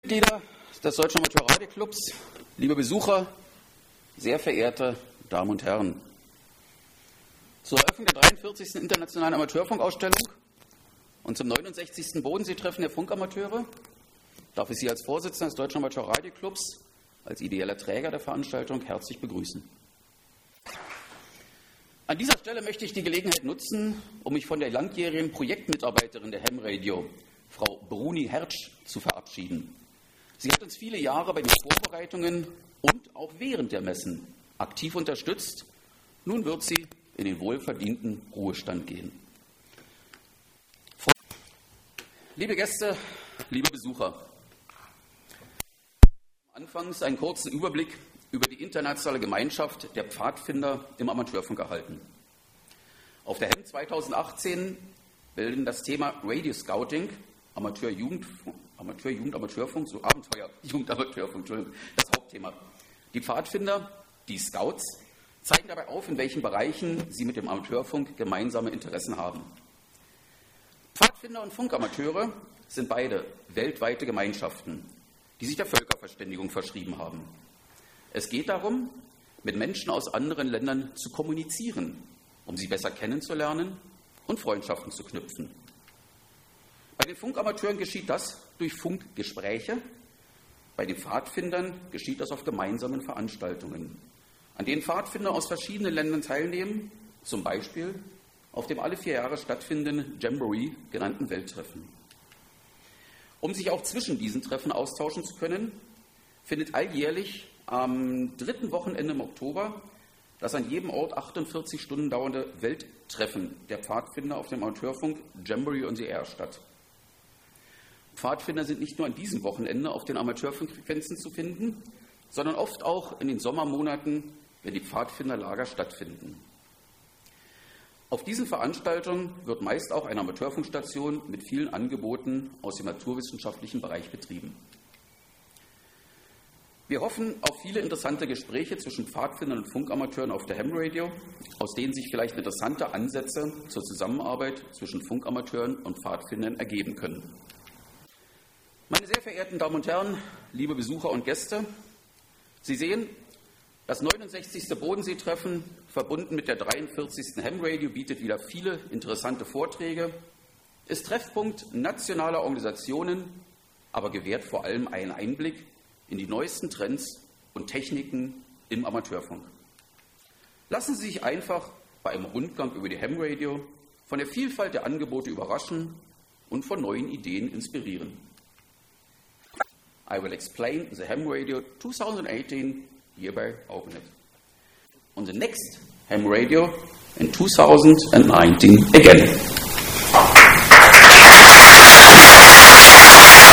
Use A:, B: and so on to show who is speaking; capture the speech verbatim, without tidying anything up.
A: Mitglieder des Deutschen Amateurradioclubs, liebe Besucher, sehr verehrte Damen und Herren. Zur Eröffnung der dreiundvierzigsten Internationalen Amateurfunkausstellung und zum neunundsechzigsten Bodensee-Treffen der Funkamateure darf ich Sie als Vorsitzender des Deutschen Amateurradioclubs, als ideeller Träger der Veranstaltung, herzlich begrüßen. An dieser Stelle möchte ich die Gelegenheit nutzen, um mich von der langjährigen Projektmitarbeiterin der Ham Radio, Frau Bruni Hertsch, zu verabschieden. Sie hat uns viele Jahre bei den Vorbereitungen und auch während der Messen aktiv unterstützt. Nun wird sie in den wohlverdienten Ruhestand gehen. Liebe Gäste, liebe Besucher, anfangs einen kurzen Überblick über die internationale Gemeinschaft der Pfadfinder im Amateurfunk erhalten. Auf der Ham zweitausendachtzehn bilden das Thema Radio Scouting, Amateur-Jugendfunk, Amateur-Jugend, Amateurfunk, so Abenteuer-Jugend, Amateurfunk, Entschuldigung, das Hauptthema. Die Pfadfinder, die Scouts, zeigen dabei auf, in welchen Bereichen sie mit dem Amateurfunk gemeinsame Interessen haben. Pfadfinder und Funkamateure sind beide weltweite Gemeinschaften, die sich der Völkerverständigung verschrieben haben. Es geht darum, mit Menschen aus anderen Ländern zu kommunizieren, um sie besser kennenzulernen und Freundschaften zu knüpfen. Bei den Funkamateuren geschieht das durch Funkgespräche, bei den Pfadfindern geschieht das auf gemeinsamen Veranstaltungen, an denen Pfadfinder aus verschiedenen Ländern teilnehmen, zum Beispiel auf dem alle vier Jahre stattfindenden Jamboree genannten Welttreffen. Um sich auch zwischen diesen Treffen austauschen zu können, findet alljährlich am dritten Wochenende im Oktober das an jedem Ort achtundvierzig Stunden dauernde Welttreffen der Pfadfinder auf dem Amateurfunk Jamboree on the Air statt. Pfadfinder sind nicht nur an diesem Wochenende auf den Amateurfunkfrequenzen zu finden, sondern oft auch in den Sommermonaten, wenn die Pfadfinderlager stattfinden. Auf diesen Veranstaltungen wird meist auch eine Amateurfunkstation mit vielen Angeboten aus dem naturwissenschaftlichen Bereich betrieben. Wir hoffen auf viele interessante Gespräche zwischen Pfadfindern und Funkamateuren auf der Ham Radio, aus denen sich vielleicht interessante Ansätze zur Zusammenarbeit zwischen Funkamateuren und Pfadfindern ergeben können. Meine sehr verehrten Damen und Herren, liebe Besucher und Gäste, Sie sehen, das neunundsechzigste Bodensee-Treffen, verbunden mit der dreiundvierzigsten Ham Radio, bietet wieder viele interessante Vorträge, ist Treffpunkt nationaler Organisationen, aber gewährt vor allem einen Einblick in die neuesten Trends und Techniken im Amateurfunk. Lassen Sie sich einfach bei einem Rundgang über die Ham Radio von der Vielfalt der Angebote überraschen und von neuen Ideen inspirieren. I will explain the Ham Radio twenty eighteen hereby open it. On the next Ham Radio in two thousand nineteen again.